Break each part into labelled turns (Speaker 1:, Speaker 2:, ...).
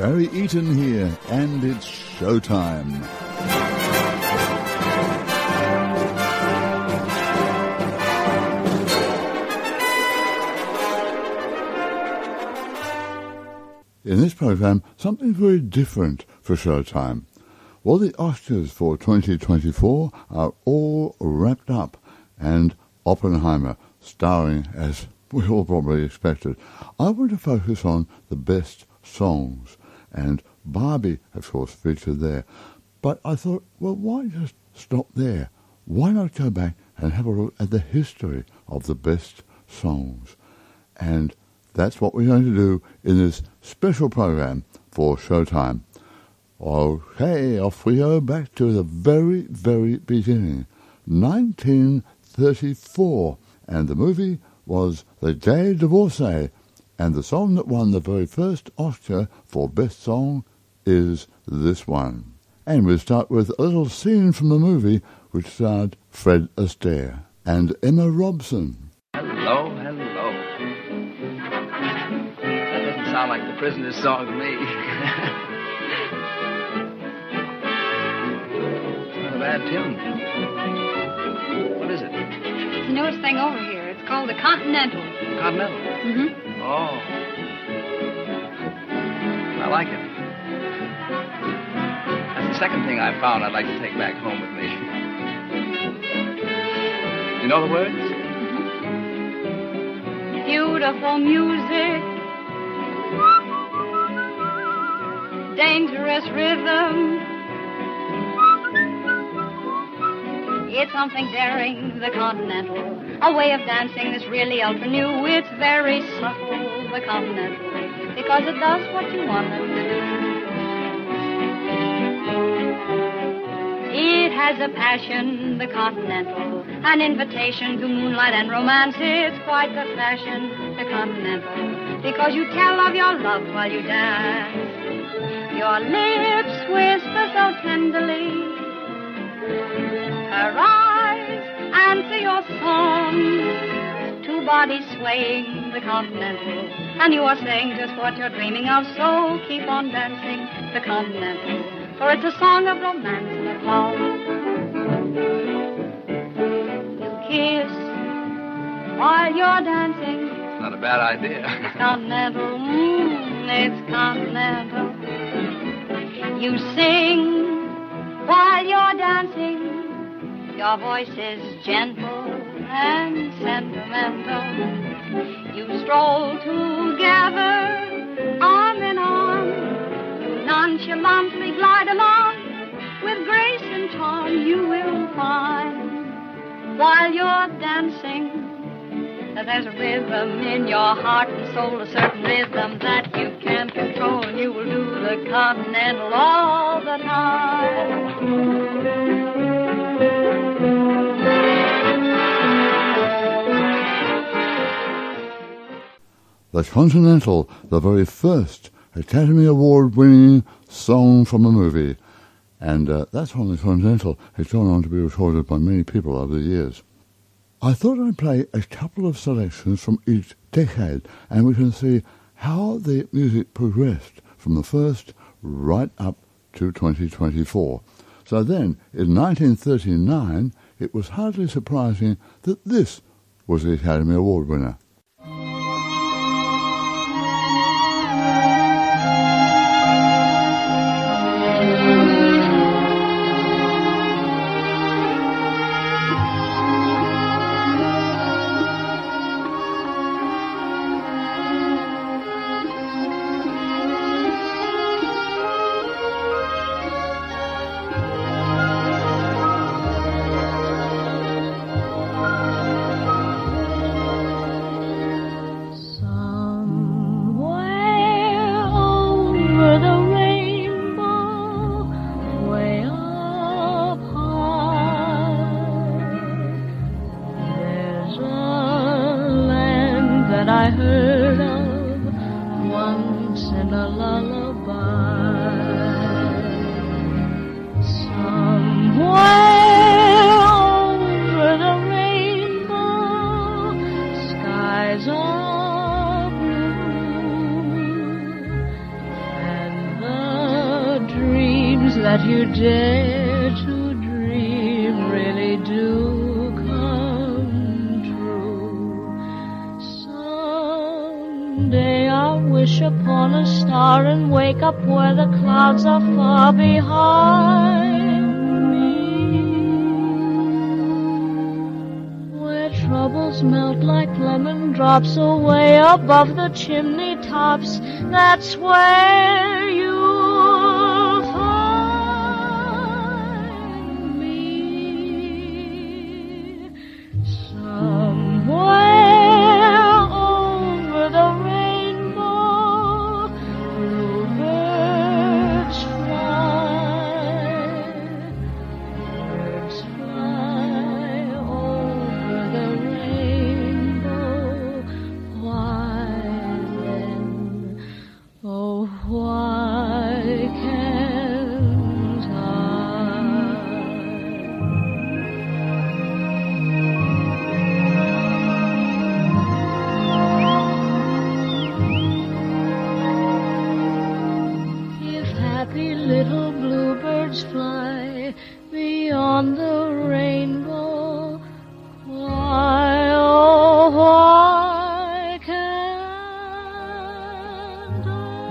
Speaker 1: Barry Eaton here, and it's showtime. In this program, something very different for showtime. Well, the Oscars for 2024 are all wrapped up, and Oppenheimer starring, as we all probably expected. I want to focus on the best songs, and Barbie, of course, featured there. But I thought, well, why just stop there? Why not go back and have a look at the history of the best songs? And that's what we're going to do in this special program for Showtime. Okay, off we go back to the very, very beginning, 1934, and the movie was The Gay Divorcee, and the song that won the very first Oscar for Best Song is this one. And we'll start with a little scene from the movie which starred Fred Astaire and Emma Robson.
Speaker 2: Hello, hello. That doesn't sound like the Prisoner's song to me. Not a bad tune. What is it?
Speaker 3: It's the newest thing over here. It's called the Continental.
Speaker 2: Continental?
Speaker 3: Mm-hmm.
Speaker 2: Oh. I like it. That's the second thing I found I'd like to take back home with me. You know the words?
Speaker 3: Mm-hmm. Beautiful music, dangerous rhythm. It's something daring, the Continental. A way of dancing that's really ultra new. It's very subtle, the Continental, because it does what you want it to do. It has a passion, the Continental, an invitation to moonlight and romance. It's quite the fashion, the Continental, because you tell of your love while you dance. Your lips whisper so tenderly, her eyes answer your song. Two bodies swaying, the Continental, and you are saying just what you're dreaming of. So keep on dancing, the Continental, for it's a song of romance and of love. You kiss while you're dancing.
Speaker 2: It's not a bad idea.
Speaker 3: It's Continental, it's Continental. You sing while you're dancing. Your voice is gentle and sentimental. You stroll together, arm in arm. You nonchalantly glide along. With grace and charm you will find, while you're dancing, that there's a rhythm in your heart and soul, a certain rhythm that you can't control, and you will do the Continental all the time.
Speaker 1: The Continental, the very first Academy Award-winning song from a movie. And that song, The Continental, has gone on to be recorded by many people over the years. I thought I'd play a couple of selections from each decade, and we can see how the music progressed from the first right up to 2024. So then, in 1939, it was hardly surprising that this was the Academy Award winner.
Speaker 4: upon a star and wake up where the clouds are far behind me, where troubles melt like lemon drops away above the chimney tops. That's where you'll find me, somewhere over the rainbow. Bluebirds fly over the rainbow. Why then, oh, why can't I? If happy little bluebirds fly beyond the rainbow, why, oh, why can't I?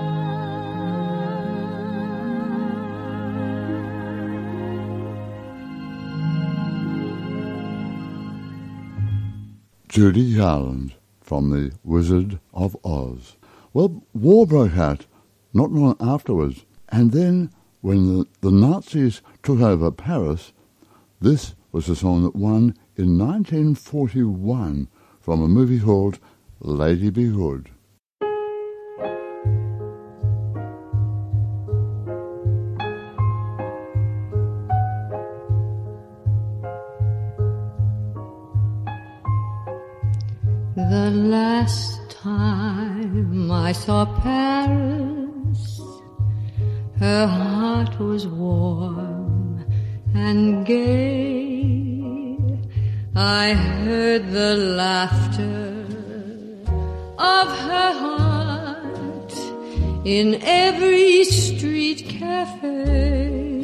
Speaker 1: Judy Garland from The Wizard of Oz. Well, war broke out not long afterwards, and then when the Nazis took over Paris, this was the song that won in 1941 from a movie called Lady Be Good.
Speaker 5: The last time I saw Paris, her heart was warm and gay. I heard the laughter of her heart in every street cafe.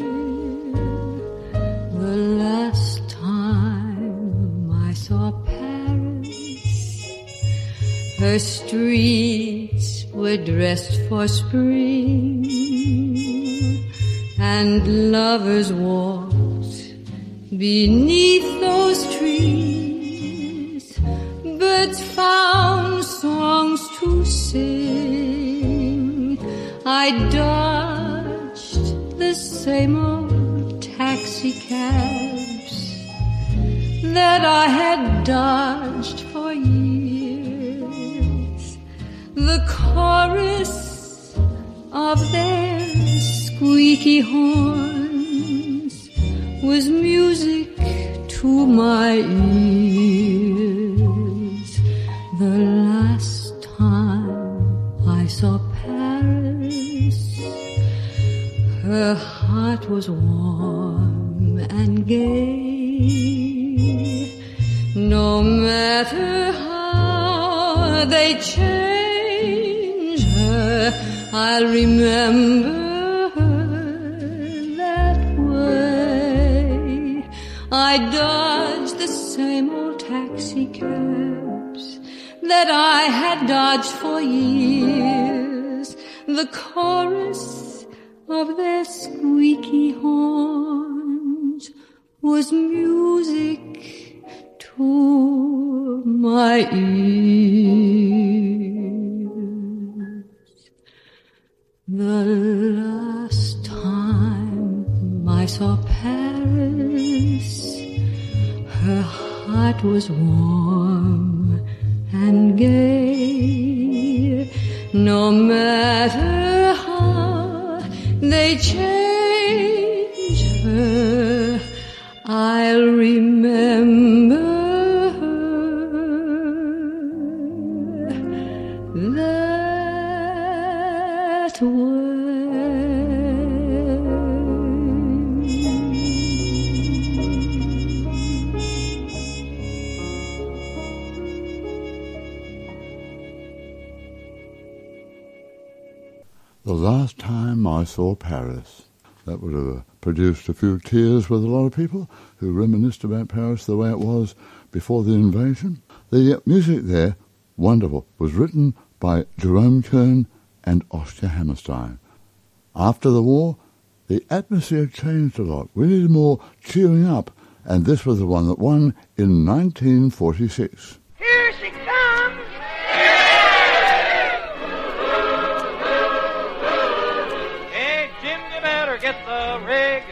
Speaker 5: The last time I saw Paris, her streets were dressed for spring, and lovers walked beneath those trees. Birds found songs to sing. I dodged the same old taxi cabs that I had dodged for years. The chorus of their squeaky horns was music to my ears. The last time I saw Paris, her heart was warm and gay. No matter how they change her, I'll remember her that way. I dodged the same old taxi cabs that I had dodged for years. The chorus of their squeaky horns was music to my ears. The last time I saw Paris, her heart was warm and gay. No matter how they change her, I'll remember her that way.
Speaker 1: The last time I saw Paris. That would have produced a few tears with a lot of people who reminisced about Paris the way it was before the invasion. The music there, wonderful, was written by Jerome Kern and Oscar Hammerstein. After the war, the atmosphere changed a lot. We needed more cheering up, and this was the one that won in 1946.
Speaker 6: Here she comes! Hey, Jim, you better get the rig.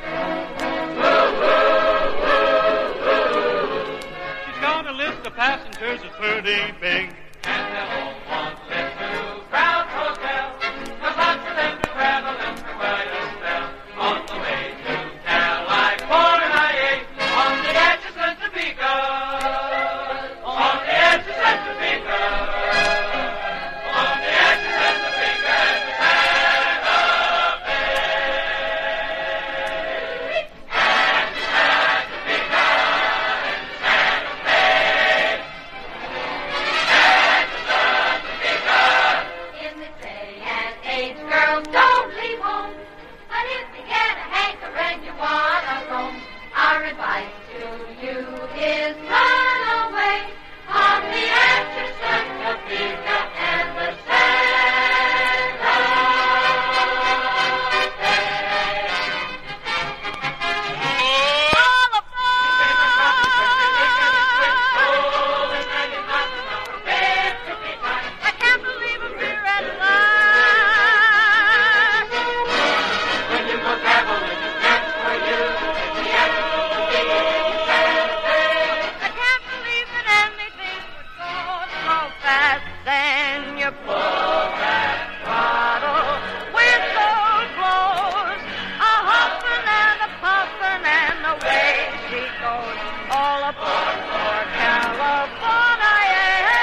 Speaker 6: She's got a list of passengers that's pretty big. And they'll all want to live to Crown Hotel, 'cause lots of them do traveling for quite a spell. On the way to California, on the Atchison Topeka, on the Atchison Topeka, on the Atchison Topeka and the Santa Fe. Atchison Topeka and the Santa Fe. Atchison Topeka.
Speaker 3: In this day and age, girls don't leave home. But if you get a hankering, you wanna roam. Our advice to you is run away on the Atchison, Topeka, and the Santa Fe. All I can't believe I'm here at last.
Speaker 6: When you go traveling, it's meant for you. The Atchison Topeka and the Santa Fe.
Speaker 3: I can't believe that anything would go so fast. Then you pull that throttle with those blows, a huffing and a puffing, and away she goes, all aboard for California.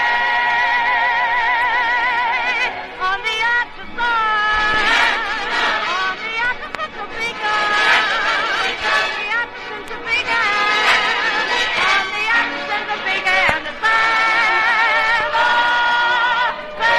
Speaker 3: On the Atchison, on the Atchison Topeka, on the Atchison Topeka, on the Atchison Topeka and the Santa Fe.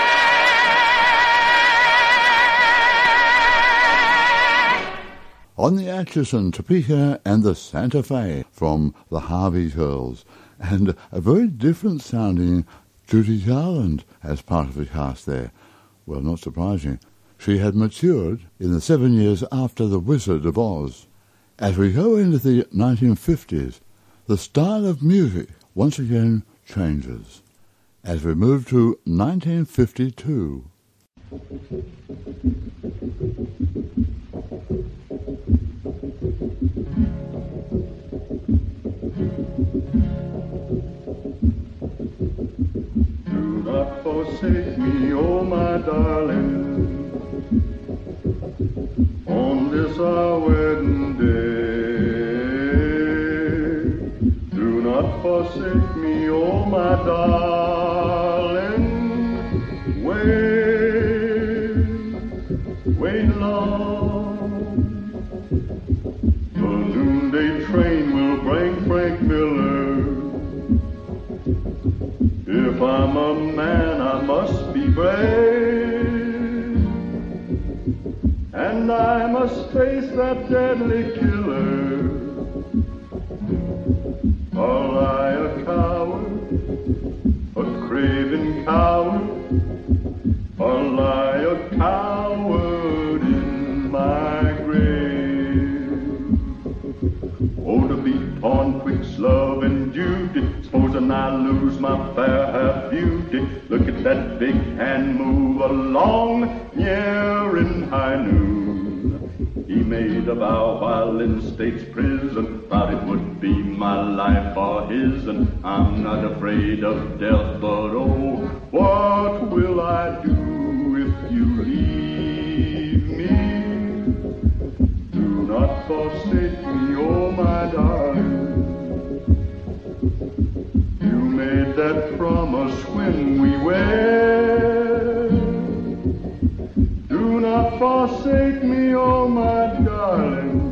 Speaker 1: On the Atchison, Topeka and the Santa Fe from the Harvey Girls, and a very different sounding Judy Garland as part of the cast there. Well, not surprising. She had matured in the 7 years after The Wizard of Oz. As we go into the 1950s, the style of music once again changes. As we move to 1952.
Speaker 7: Do not forsake me, oh my darling, on this our wedding day. Do not forsake me, oh my darling, wait long. The noonday train will bring Frank Miller. If I'm a man, I must be brave, and I must face that deadly killer. Or I a coward, a craven coward, or lie a coward in my grave. Oh, to be torn twixt love and duty, supposing I lose my fair half beauty. Look at that big hand move along, yeah, in high noon. He made a vow while in state's prison, vowed it would be my life or his, and I'm not afraid of death, but oh, what will I do if you leave me? Do not forsake me, oh my darling. You made that promise when we wed. Do not forsake me, oh my darling.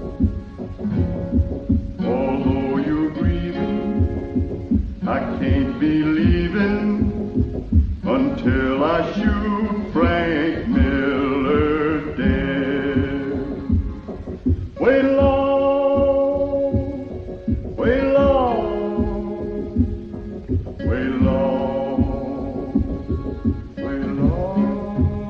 Speaker 7: Although you're grieving, I can't be leaving until I shoot Frank Miller dead. Wait long, wait long, wait long, wait long.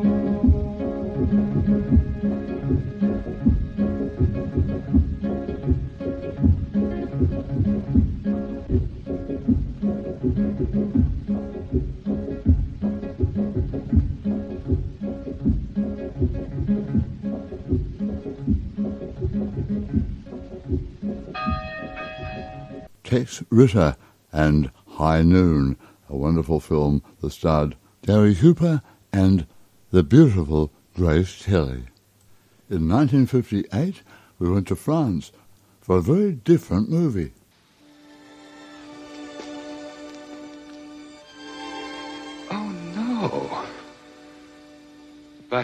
Speaker 1: Tex Ritter and High Noon, a wonderful film that starred Gary Cooper and the beautiful Grace Kelly. In 1958, we went to France for a very different movie.
Speaker 8: Oh, no. But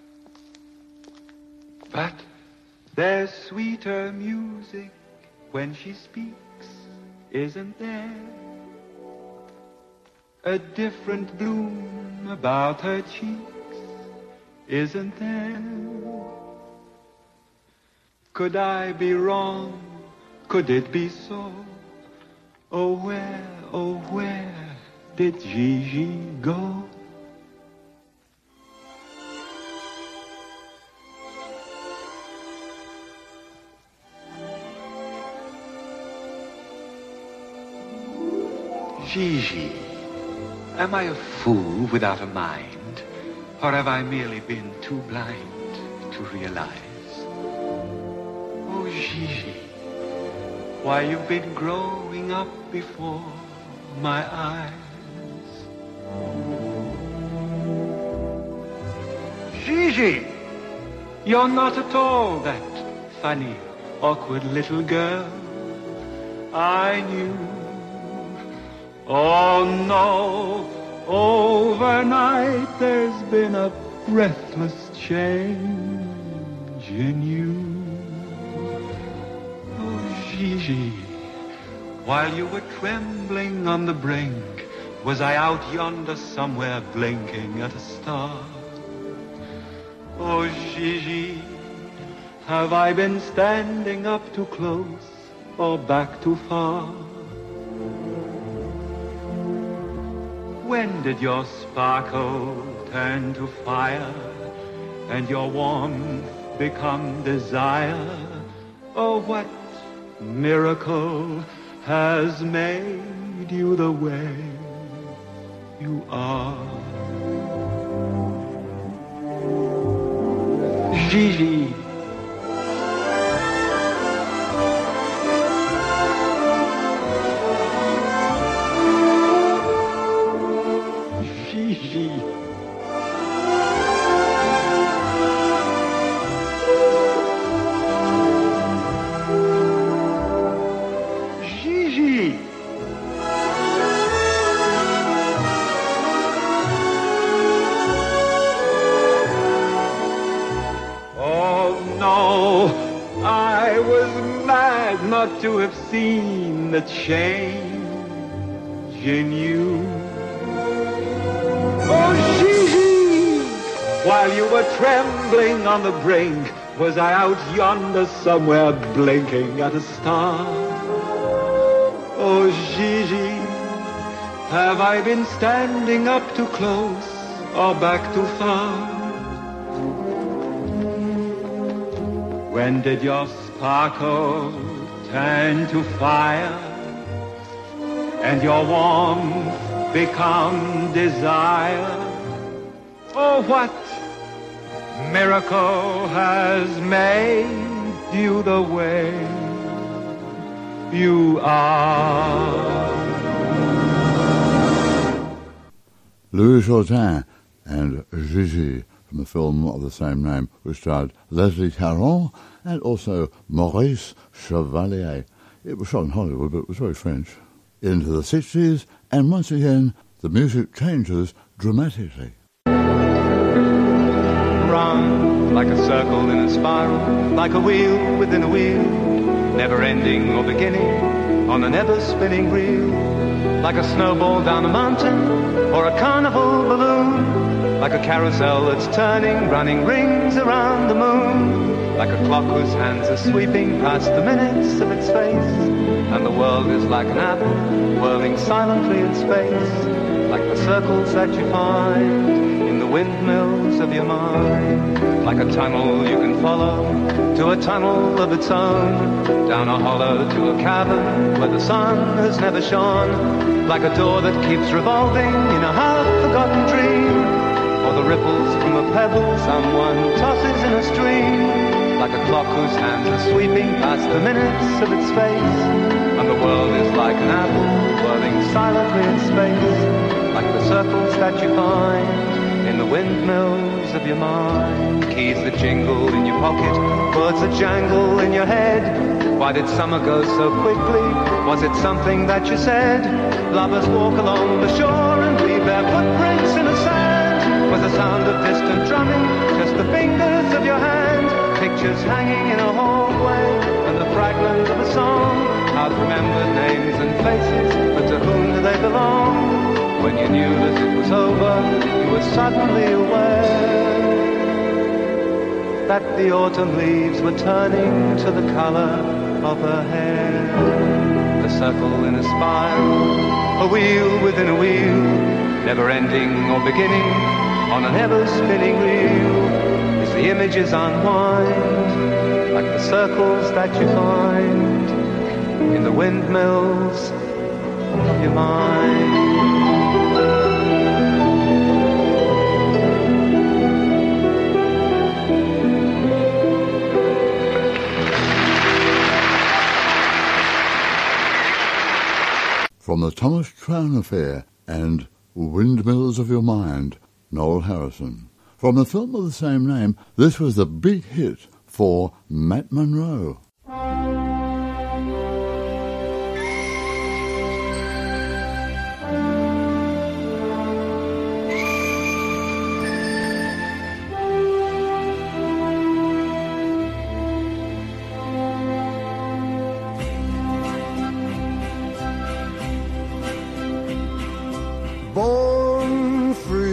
Speaker 8: there's sweeter music when she speaks, isn't there? A different bloom about her cheeks, isn't there? Could I be wrong? Could it be so? Oh, where did Gigi go? Gigi, am I a fool without a mind? Or have I merely been too blind to realize? Oh, Gigi, why you've been growing up before my eyes. Gigi, you're not at all that funny, awkward little girl I knew. Oh no, overnight there's been a breathless change in you. Oh Gigi, while you were trembling on the brink, was I out yonder somewhere blinking at a star? Oh Gigi, have I been standing up too close or back too far? When did your sparkle turn to fire and your warmth become desire? Oh, what miracle has made you the way you are? Gigi. Not to have seen the change in you. Oh, Gigi, while you were trembling on the brink, was I out yonder somewhere blinking at a star? Oh, Gigi, have I been standing up too close or back too far? When did your sparkle turn to fire and your warmth become desire? Oh, what miracle has made you the way you are?
Speaker 1: Louis Jourdain and Gigi from the film of the same name, which starred Leslie Caron and also Maurice Chevalier. It was shot in Hollywood, but it was very French. Into the 60s, and once again, the music changes dramatically.
Speaker 8: Run like a circle in a spiral, like a wheel within a wheel, never ending or beginning on an ever-spinning reel, like a snowball down a mountain or a carnival balloon, like a carousel that's turning, running rings around the moon, like a clock whose hands are sweeping past the minutes of its face, and the world is like an apple whirling silently in space, like the circles that you find in the windmills of your mind, like a tunnel you can follow to a tunnel of its own, down a hollow to a cavern where the sun has never shone, like a door that keeps revolving in a half-forgotten dream, or the ripples from a pebble someone tosses in a stream, like a clock whose hands are sweeping past the minutes of its face, and the world is like an apple whirling silently in space, like the circles that you find in the windmills of your mind. Keys that jingle in your pocket, words that jangle in your head. Why did summer go so quickly? Was it something that you said? Lovers walk along the shore and leave their footprints in the sand. Was the sound of distant drumming just the fingers of your hand? Pictures hanging in a hallway and the fragment of a song. Out-remembered names and faces, but to whom do they belong? When you knew that it was over, you were suddenly aware that the autumn leaves were turning to the color of her hair. The circle in a spiral, a wheel within a wheel, never ending or beginning on an ever-spinning reel. As the images unwind, like the circles that you find in the windmills of your mind.
Speaker 1: From the Thomas Crown Affair and Windmills of Your Mind, Noel Harrison. From the film of the same name, this was the big hit for Matt Monro.
Speaker 9: Born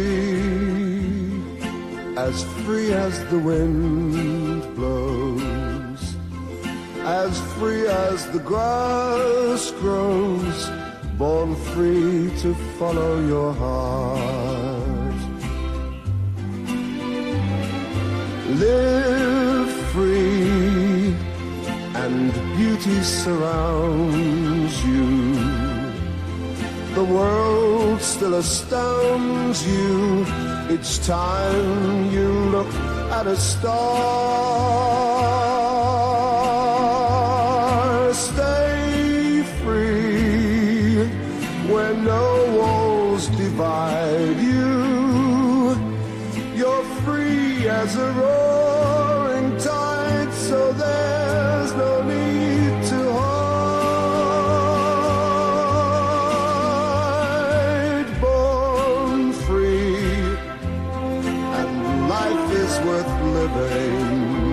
Speaker 9: free as the wind blows, as free as the grass grows, born free to follow your heart. Live free and beauty surrounds you. The world still astounds you each time you look at a star. Stay free where no walls divide you. You're free as a roaring tide, so there's no need to hide. Born free, and life is worth living,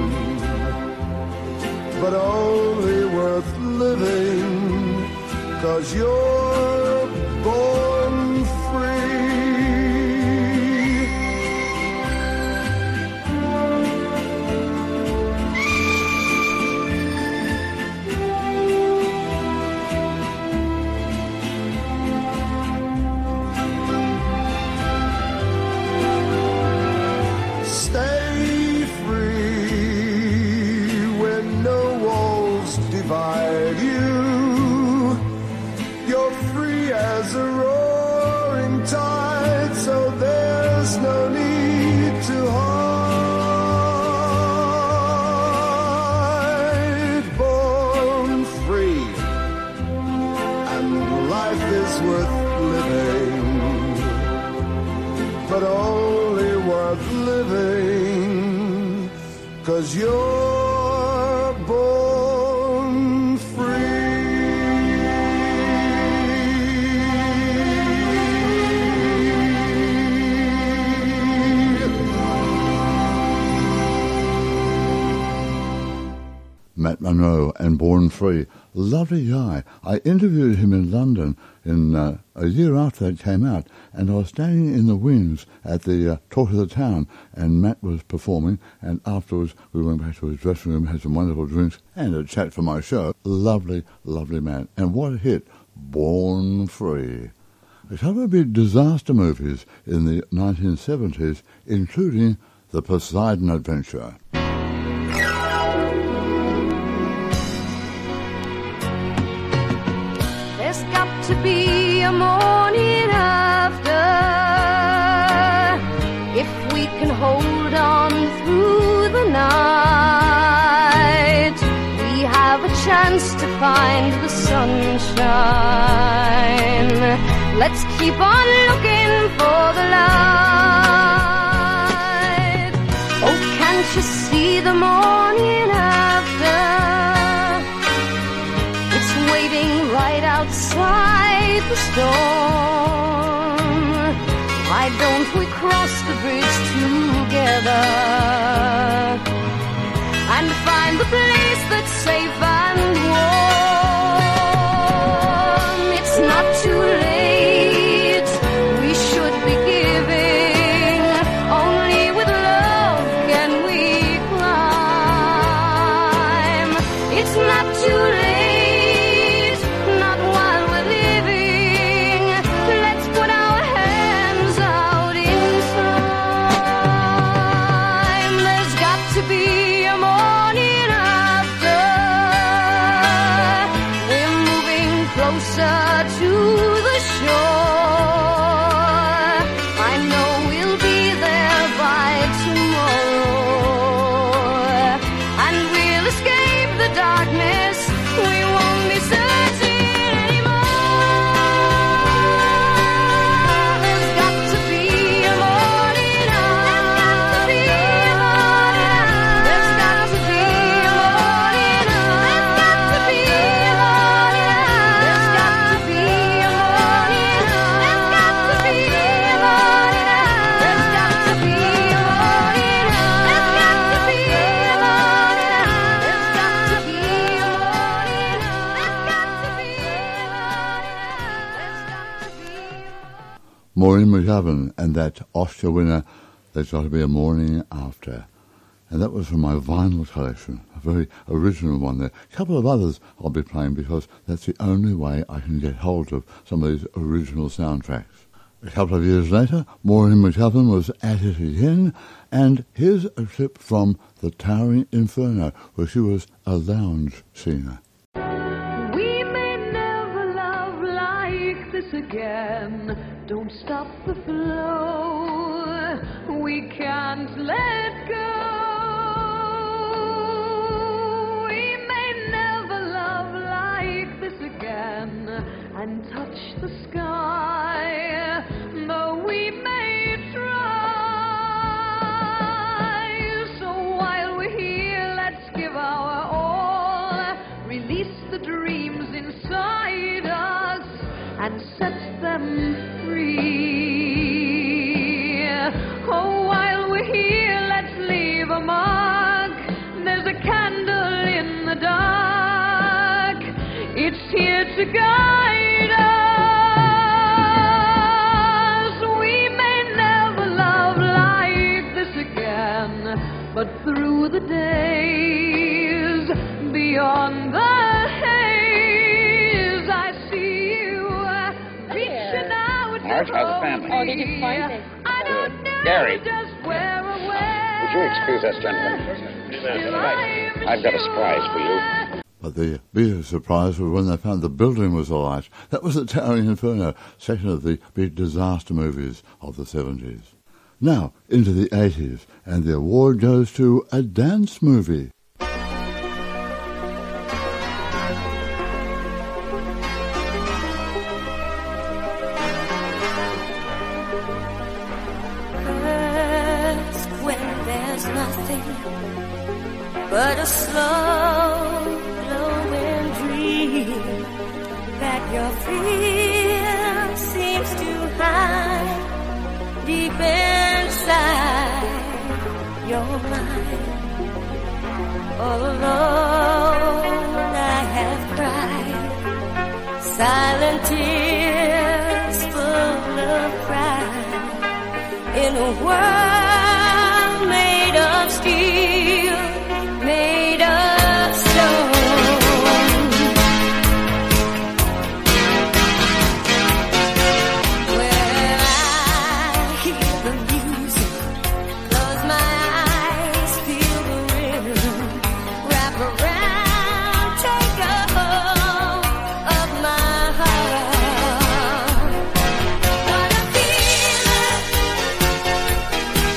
Speaker 9: but only worth living 'cause you're born free. Stay free when no walls divide you. You're free as a roaring tide, so there's no need to hide. Born free, and life is worth living, but only worth living 'cause you're born free.
Speaker 1: Matt Monro and Born Free. Lovely guy. I interviewed him in London in a year after that came out, and I was standing in the wings at the Talk of the Town, and Matt was performing, and afterwards we went back to his dressing room, had some wonderful drinks, and a chat for my show. Lovely, lovely man. And what a hit, Born Free. A couple of big disaster movies in the 1970s, including The Poseidon Adventure.
Speaker 10: There's got to be a morning after, if we can hold on through the night. We have a chance to find the sunshine. Let's keep on looking for the light. Oh, can't you see the morning after? It's waiting right outside the storm. Why don't we cross the bridge together and find the place that's safe and warm? It's not too late, we should be giving. Only with love can we climb. It's not too late, not while we're living. Let's put our hands out in time. There's got to be a morning after. We're moving closer to the shore. I know we'll be there by tomorrow, and we'll escape the darkness. We won't be searching anymore. There's got to be a morning after. There's got to be a morning after. There's got to be a morning after. There's got to be a morning after. There's got to be a morning after. There's got to be a morning after. There's got to be a morning after. There's got to be a morning after.
Speaker 1: Maureen McGovern and that Oscar winner, There's Got to Be a Morning After. And that was from my vinyl collection, a very original one there. A couple of others I'll be playing because that's the only way I can get hold of some of these original soundtracks. A couple of years later, Maureen McGovern was at it again, and here's a clip from The Towering Inferno, where she was a lounge singer.
Speaker 5: We may never love like this again. Don't stop the flow. We can't let go. We may never love like this again and touch the sky, though we may try. So while we're here, let's give our all. Release the dreams inside us and set them free. Oh, while we're here, let's leave a mark. There's a candle in the dark. It's here to guide us. We may never love like this again, but through the days, beyond the haze, I see you reaching out.
Speaker 11: Marge, how's the family?
Speaker 12: Oh, did you find it?
Speaker 5: I don't know
Speaker 11: Gary.
Speaker 5: just where or when.
Speaker 11: Would you excuse us, gentlemen? I've got a surprise for you.
Speaker 1: But the biggest surprise was when they found the building was alight. That was The Towering Inferno, second of the big disaster movies of the 70s. Now, into the 80s, and the award goes to a dance movie.
Speaker 13: First, when there's nothing but a slow glowing dream that your fear seems to hide deep inside your mind. All alone I have cried silent tears full of pride in a world made of steel, made of stone. Where I hear the music, close my eyes, feel the rhythm, wrap around, take a hold of my heart. What a feeling,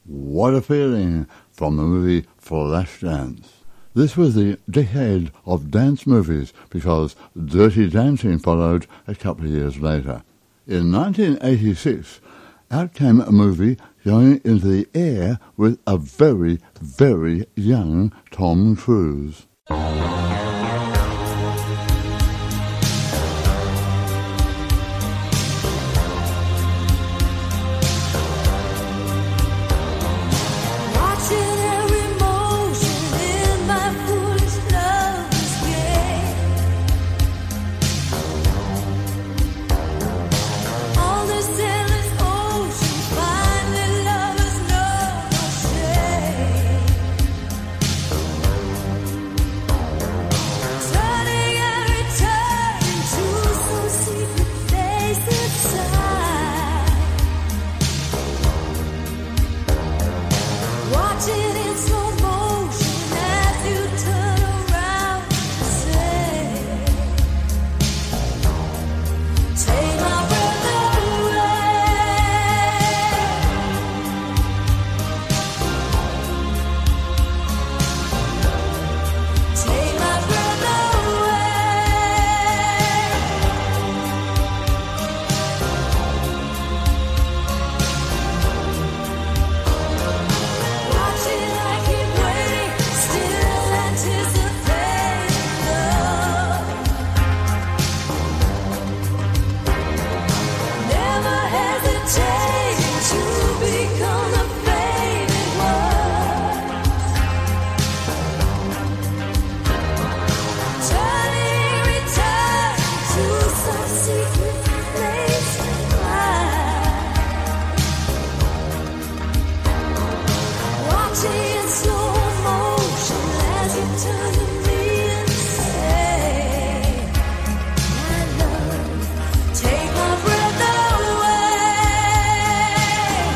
Speaker 1: What a Feeling from the movie Flashdance. This was the decade of dance movies because Dirty Dancing followed a couple of years later. In 1986, out came a movie going into the air with a very, very young Tom Cruise.
Speaker 13: Watching every motion in my foolish love's game. All this endless ocean, finally lovers know no shame. Turning and returning to some secret place inside. Watching in slow motion as you turn around and say, take my breath away. Take my breath Watching, I keep waiting, still anticipating love. Never hesitating to become the faded one. Turning, returning to some secret place inside. Watching in slow motion as you turn to me and say, my love, take my breath away.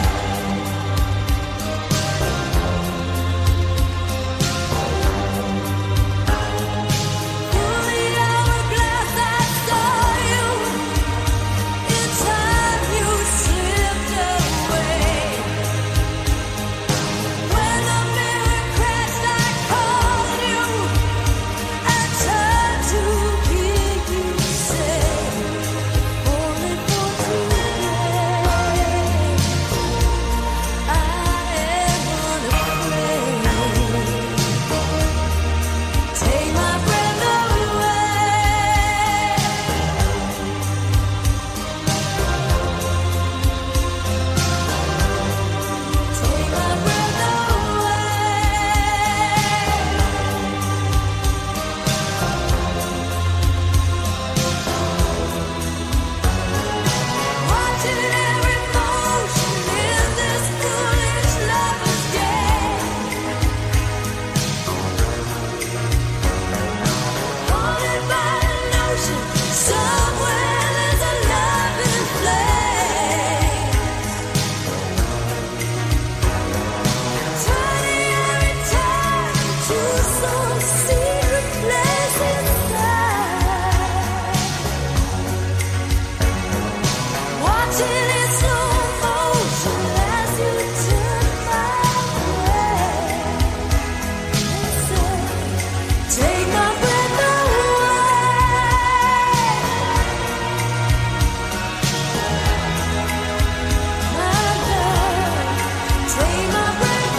Speaker 13: Through the hourglass I saw you, in time you slipped away. When the mirror crashed, I called you. I turned to hear you say, only for today. I am unafraid. Take my breath away. Take my breath Watching every motion in this foolish lover's game. Haunted by a notion, somewhere there's a loving flame. Turning and returning to some secret place inside. Watching in slow motion as you turn my way and say, take my breath away. My love, take my breath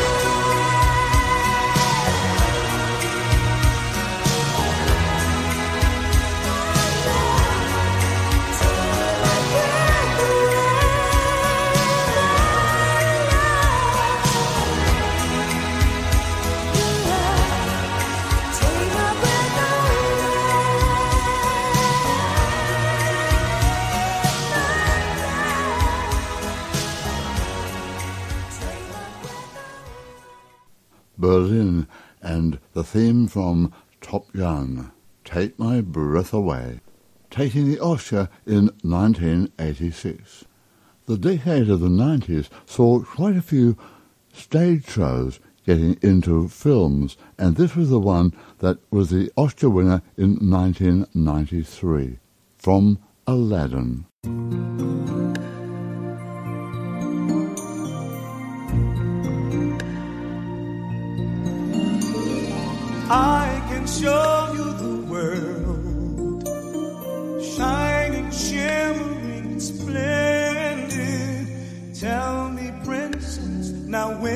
Speaker 1: Berlin and the theme from Top Gun, Take My Breath Away, taking the Oscar in 1986. The decade of the 90s saw quite a few stage shows getting into films, and this was the one that was the Oscar winner in 1993, from Aladdin.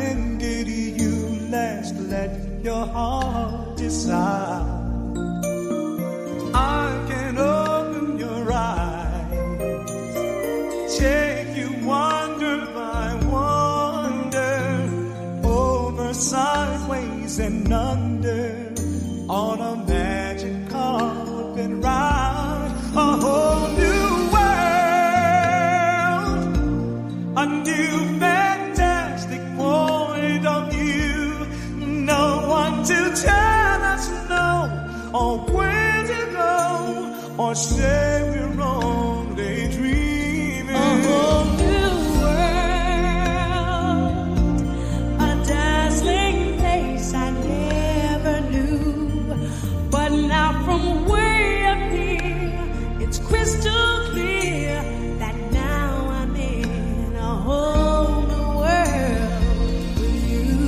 Speaker 12: when did you last let your heart decide? I can open your eyes, take you wonder by wonder, over, sideways, and under, on a magic carpet ride, a whole new world, a new fantastic point of view. No one to tell us no, or where to go, or say we're only dreaming.
Speaker 13: A whole new world, a dazzling place I never knew. But now from way up here, it's crystal clear that now I'm in a whole new world with you.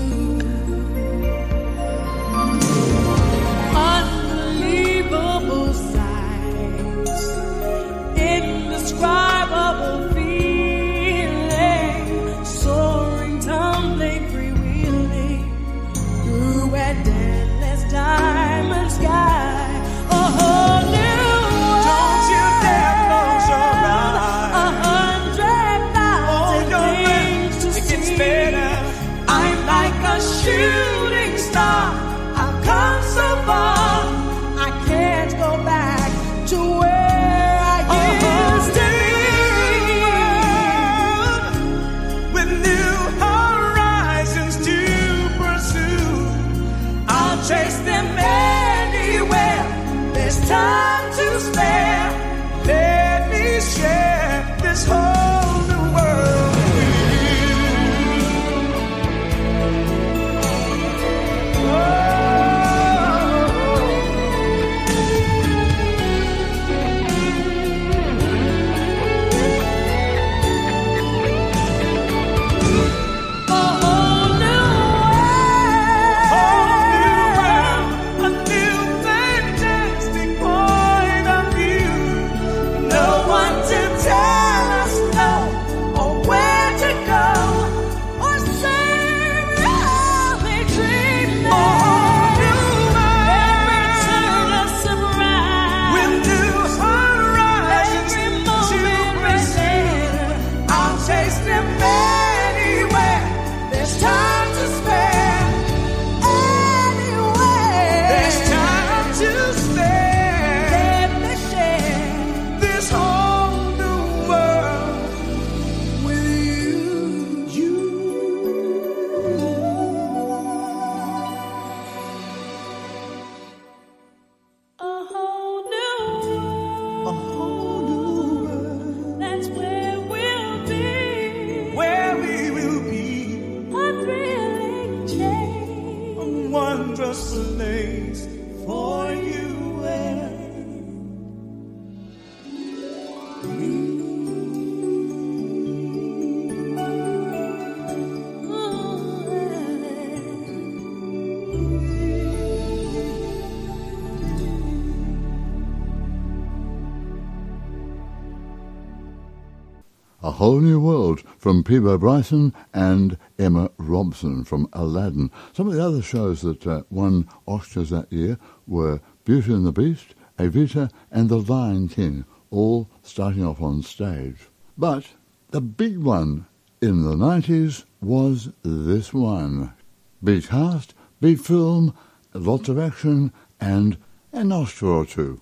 Speaker 13: Unbelievable sights, indescribable feeling, soaring, tumbling, freewheeling through an endless diamond sky. A whole new world.
Speaker 12: Don't you dare close your eyes.
Speaker 13: 100,000 things to
Speaker 12: It gets
Speaker 13: see.
Speaker 12: better.
Speaker 13: I'm like a shooting star. I've come so far. I can't go back to where I used to be.
Speaker 12: With new horizons to pursue,
Speaker 13: I'll chase them anywhere. There's time to spare.
Speaker 12: let me share this whole new world with you.
Speaker 13: A whole new world.
Speaker 12: A new fantastic point of view.
Speaker 13: No one to tell us no, or where to go, or say we're only dreaming. Every turn a surprise.
Speaker 12: With new horizons
Speaker 13: Every
Speaker 12: to
Speaker 13: moment
Speaker 12: pursue,
Speaker 13: I'll chase them anywhere. There's time to spare. Anywhere.
Speaker 12: there's time to spare.
Speaker 13: Let me share
Speaker 12: This whole new world with you.
Speaker 13: a whole new
Speaker 12: A whole new world
Speaker 13: That's where we'll be.
Speaker 12: where we will be.
Speaker 13: A thrilling change.
Speaker 12: A wondrous place for you and
Speaker 1: A Whole New World from Peebo Bryson and Emma Robson from Aladdin. Some of the other shows that won Oscars that year were Beauty and the Beast, Evita and The Lion King, all starting off on stage. But the big one in the 90s was this one. Beat cast, beat film, lots of action and an Oscar or two.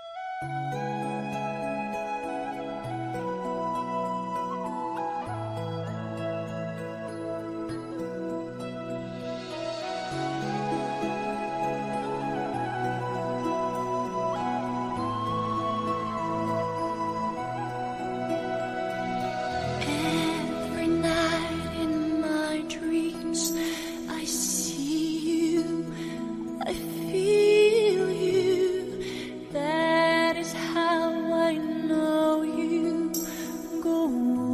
Speaker 13: Every night in my dreams, I see you, I feel you. That is how I know you. Go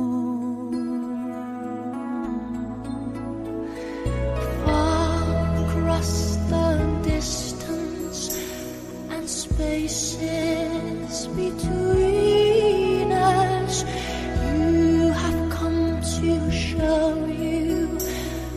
Speaker 13: on. Far across the distance and spaces between us, you have come to show you. Go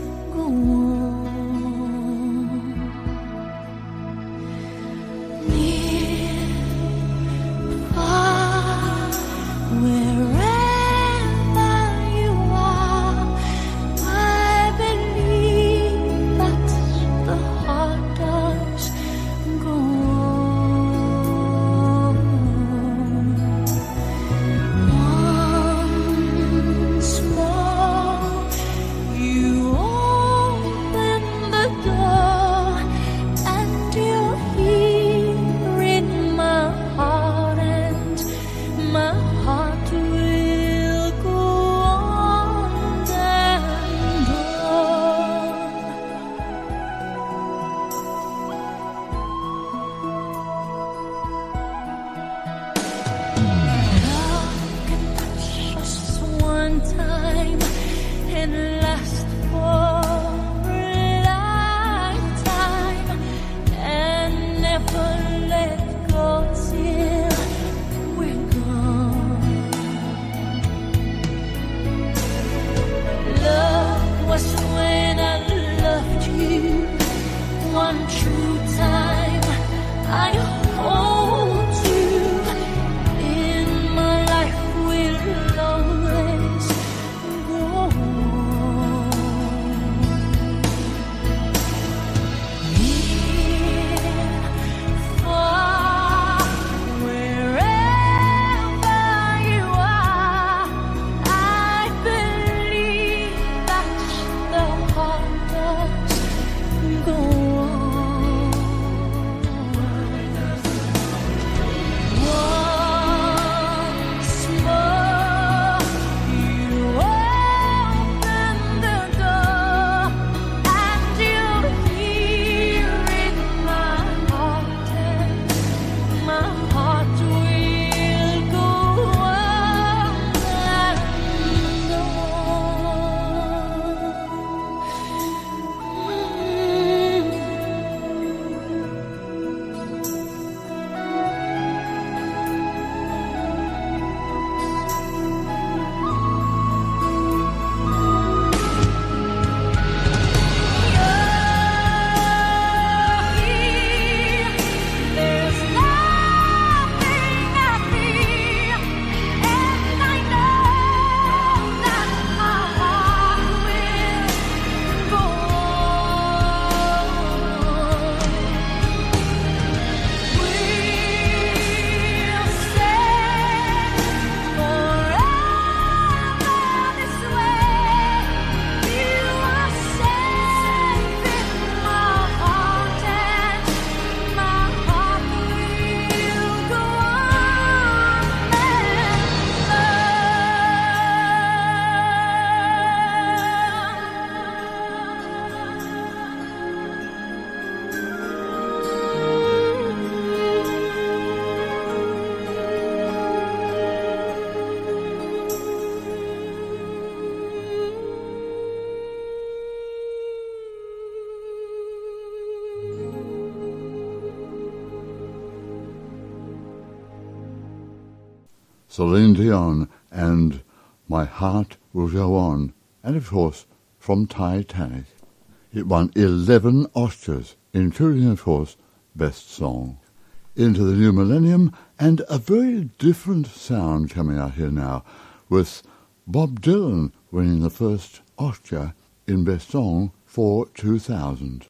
Speaker 1: Celine Dion and My Heart Will Go On, and of course from Titanic. It won 11 Oscars, including of course Best Song. Into the new millennium, and a very different sound coming out here now, with Bob Dylan winning the first Oscar in Best Song for 2000.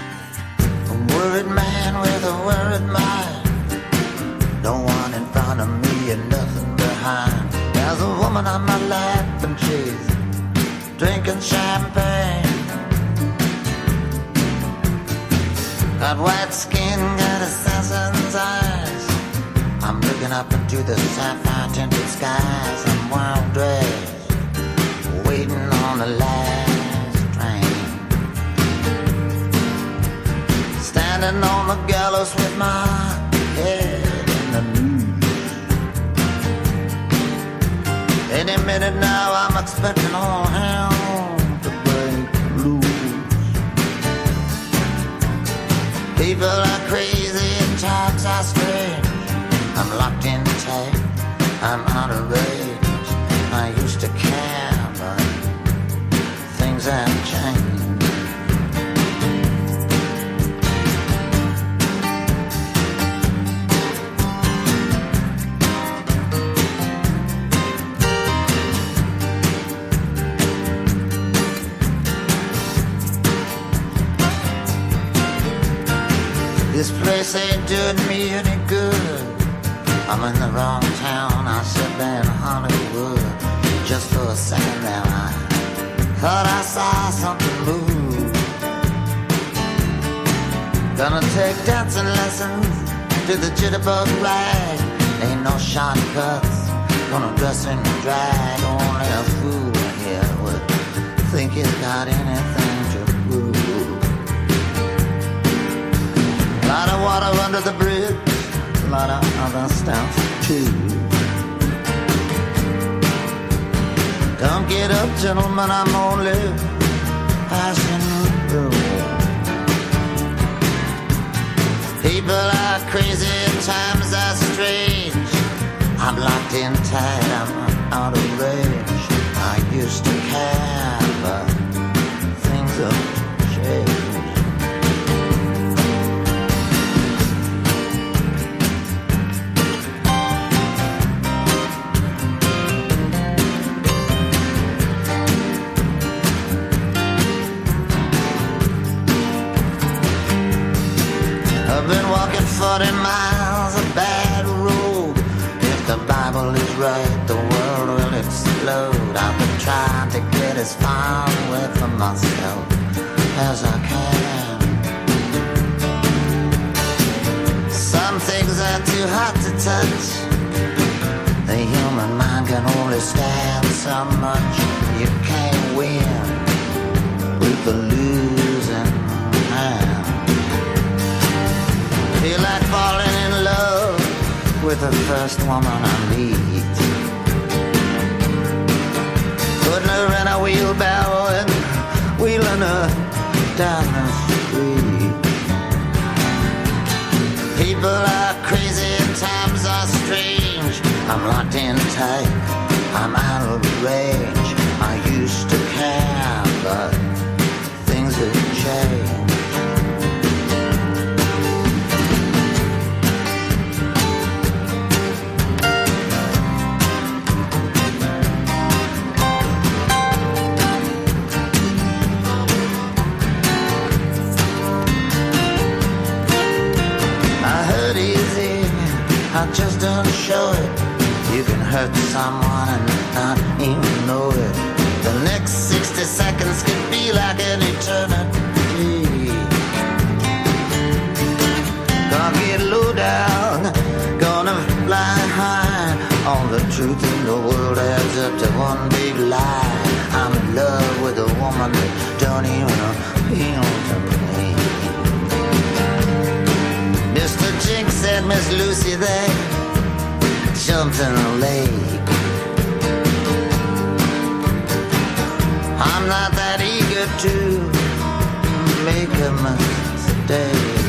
Speaker 14: A worried man with a worried mind, no one in front of me and nothing behind. There's a woman on my lap and she's drinking champagne. Got white skin, got assassin's eyes. I'm looking up into the sapphire tinted skies. I'm wild dressed, waiting on the last train. Standing on the gallows with my head in the news. Any minute now I'm expecting all hell to break loose. People are crazy and times are strange. I'm locked in tight, I'm out of range. I used to care, but things have changed. This place ain't doing me any good. I'm in the wrong town, I should be in Hollywood. Just for a second there I thought I saw something move. Gonna take dancing lessons to the jitterbug rag. Ain't no shortcuts, gonna dress in drag. Only a fool here would think he's got anything to prove. Lot of water under the bridge, lot of other stuff too. Don't get up, gentlemen, I'm only passing through. People are crazy and times are strange. I'm locked in tight, I'm out of range. I used to care, but things have changed. I've been walking 40 miles of bad road. If the Bible is right, the world will explode. I've been trying to get as far away from myself as I can. Some things are too hot to touch. The human mind can only stand so much. You can't win with the losing hand. Feel like falling in love with the first woman I meet. Putting her in a wheelbarrow and wheeling her down the street. People are crazy and times are strange. I'm locked in tight, I'm out of range. I used to care, but things have changed. I just don't show it. You can hurt someone and not even know it. The next 60 seconds could be like an eternity. Gonna get low down, gonna fly high. All the truth in the world adds up to one big lie. I'm in love with a woman that don't even appeal to me. Mr. Jinx and Miss Lucy, they jumped in a lake. I'm not that eager to make a mistake.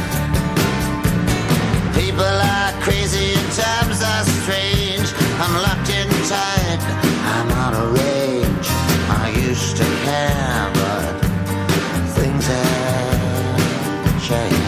Speaker 14: People are crazy and times are strange. I'm locked in tight, I'm out of range. I used to care, but things have changed.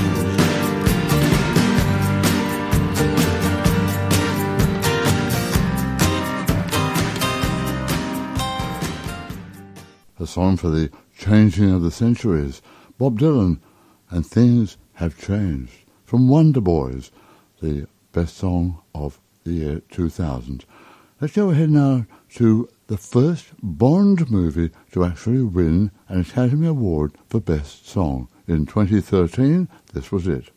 Speaker 1: A song for the changing of the centuries. Bob Dylan and Things Have Changed. From Wonder Boys, the best song of the year 2000. Let's go ahead now to the first Bond movie to actually win an Academy Award for Best Song. In 2013, this was it.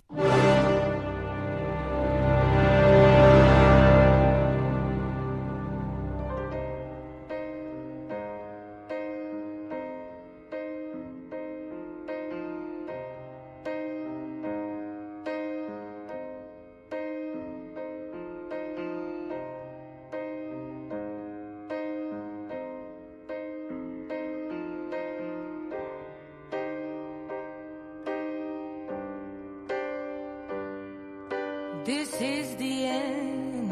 Speaker 15: This is the end.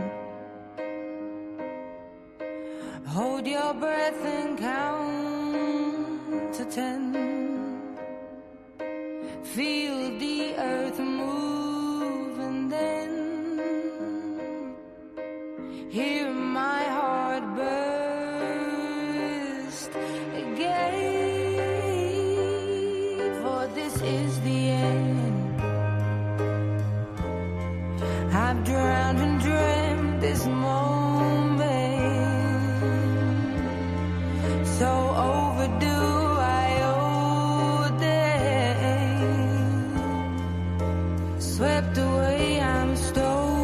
Speaker 15: Hold your breath and count to 10. Feel the earth move and then hear my heart burst again. For this is the end. I've drowned and dreamt this moment, so overdue I owe them. Swept away, I'm stolen.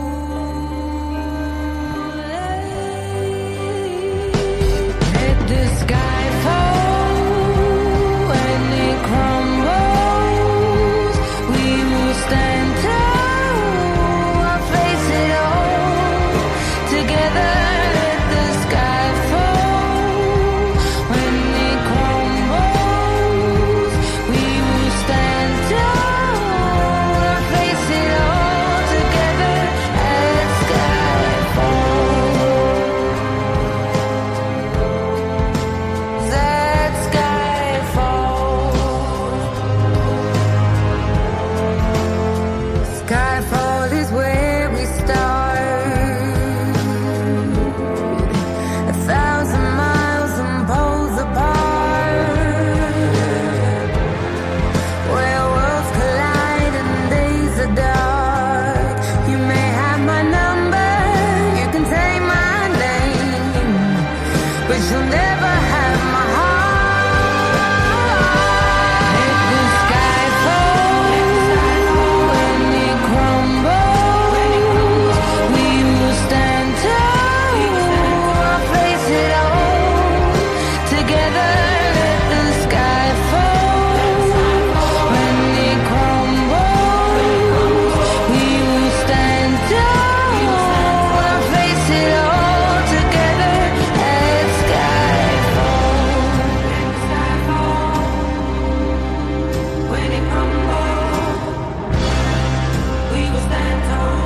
Speaker 15: Let the sky fall and it crumbles. We will stand tall, I'll face it all together. Let the sky fall when it crumbles. We will stand tall, I'll face it all together. Let sky fall. That sky falls. Skyfall is where we start. 1,000 miles and poles apart, where worlds collide and days are dark. You may have my number, you can take my name, but you'll never have my heart. Let the sky fall when it crumbles. We will stand tall, I'll face it all together. Let the sky fall when it crumbles. We will stand tall, I'll face it all together. Let sky fall. When it crumbles, we will stand tall.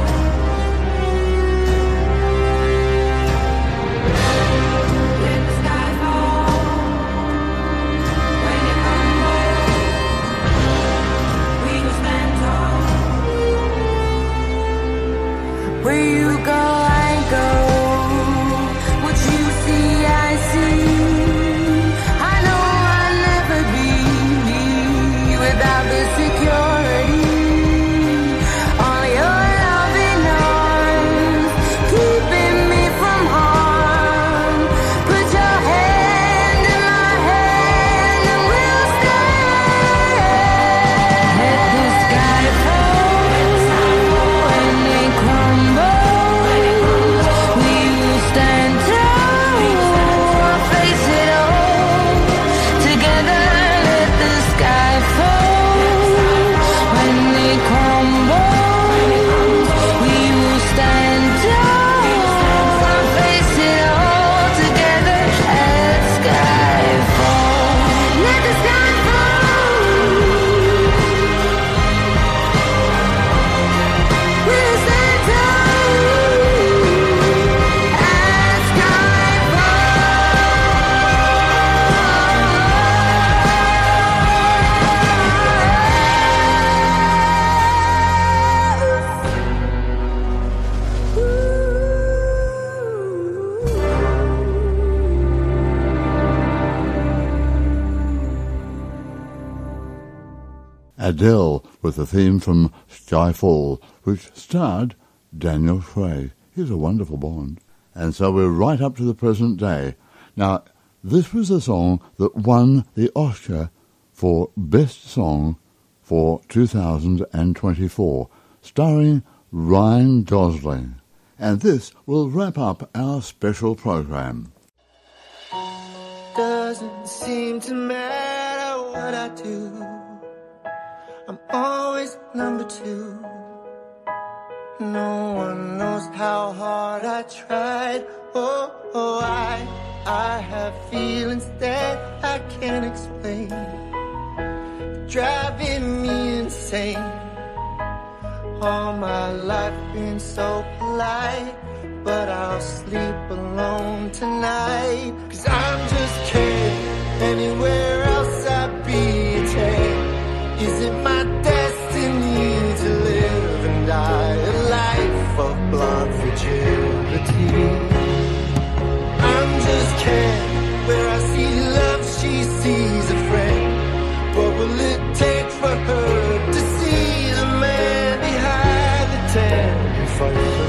Speaker 15: Let the sky fall. When it crumbles, we will stand tall. Where you go, I go. What you see, I see. I know I'll never be without the security. All your loving arms keeping me from harm. Put your hand in my hand and we'll stand. Let the sky fall when it crumbles. We will stand tall, I'll face it all together. Let the sky fall when it crumbles. We will stand tall, I'll face it all together. Let the sky fall. Let the sky fall. We'll stand tall. Let sky
Speaker 1: Adele with the theme from Skyfall, which starred Daniel Craig. He's a wonderful Bond. And so we're right up to the present day. Now, this was the song that won the Oscar for Best Song for 2024, starring Ryan Gosling. And this will wrap up our special program.
Speaker 9: Doesn't seem to matter what I do, I'm always number two. No one knows how hard I tried. Oh, I have feelings that I can't explain, driving me insane. All my life been so polite, but I'll sleep alone tonight. 'Cause I'm just kidding, anywhere else I'd be a tame. Is it my destiny to live and die a life of blonde fragility? I'm just kidding, where I see love she sees a friend. What will it take for her to see the man behind the tent and fight for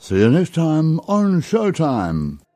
Speaker 1: See you next time on Showtime.